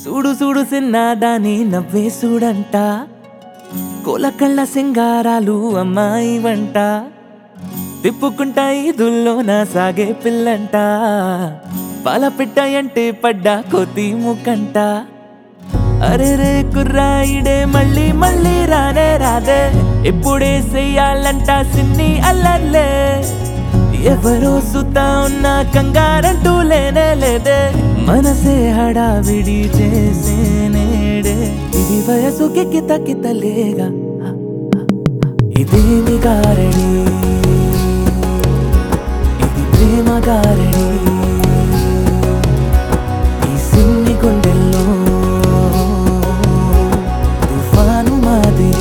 చూడు చూడు సిన్నాదాని నవ్వే చూడంట కోలకళ్ళ సింగారాలు అమ్మాయి వంట తిప్పుకుంటా ఈదుల్లోన సాగే పిల్లంట పాల పిట్టాయంటే పడ్డా కోతి ముకంట అరే రే కుర్రాయిడే మళ్ళీ మళ్ళీ రానే రాదే ఇప్పుడే చెయ్యాలంట సిన్ని అల్లర్లే ఎవరో సుతా ఉన్నా కంగారంటూ లేనే లేదే మనసే హడావిడి చేసే నేడే ఇది వయసుకి కిత కితలేగా ఇదేమి గారడి ఇది ప్రేమ గారడి ఈ సిన్ని గుండెల్లో తుఫాను మాదిరి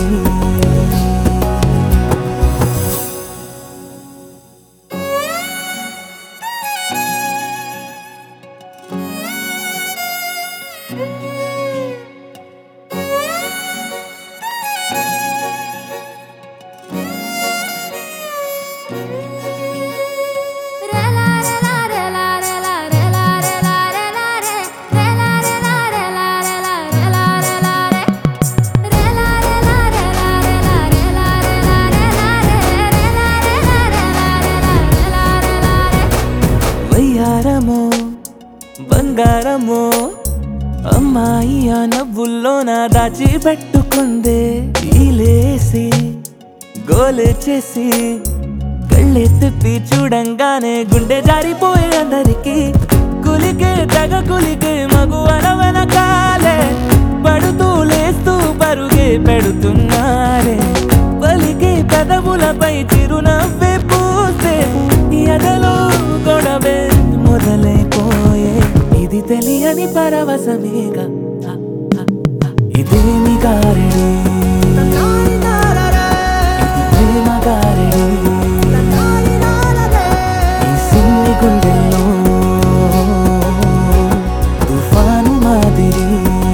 వయ్యారమో బంగారమో అమ్మాయి ఆ నవ్వుల్లో నా దాచి పెట్టుకుందే ఈలేసి గోలే చేసి కళ్ళే తిప్పి చూడంగానే గుండె జారిపోయే అందరికి కులికే తగ కులికే మగు వెనకాలే పడుతూ లేస్తూ పరుగే పెడుతున్నారే పలికే పెదవులపై చిరునవ్వే పూసే ఎదలో గొడవే మొదలైపోయే ఇది తెలియని పరవశమేగా ఇదేమి గారడి ఇది ప్రేమ గారడి ఈ సిన్ని గుండెల్లో తుఫాను మాదిరి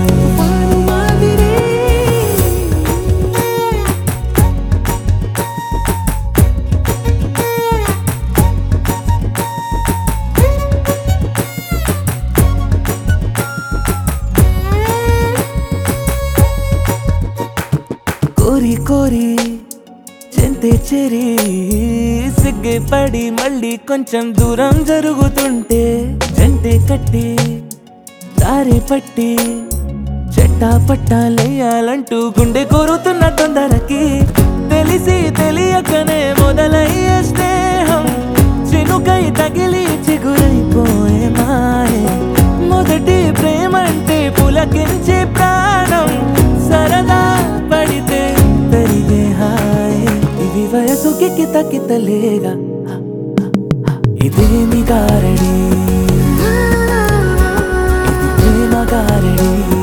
కోరి కోరి చెంతే చెరి సిగ్గే పడి మళ్ళీ కొంచెం దూరం జరుగుతుంటే జంటే కట్టి దారి పట్టి చెట్టా పట్టాలేయాలంటూ గుండె కోరుతున్న తొందరకి తెలిసి తెలియకనే మొదలయ్యే స్నేహం చినుకై తగిలి చిగురైపోయే మాయే మొదటి ప్రేమంటే పులకించే ప్రాణం సరదా పడితే పెరిగే హాయ్ ఇది వయసుకి కిత కితలేగా ఇదేమి గారడి ఇది ప్రేమ గారడి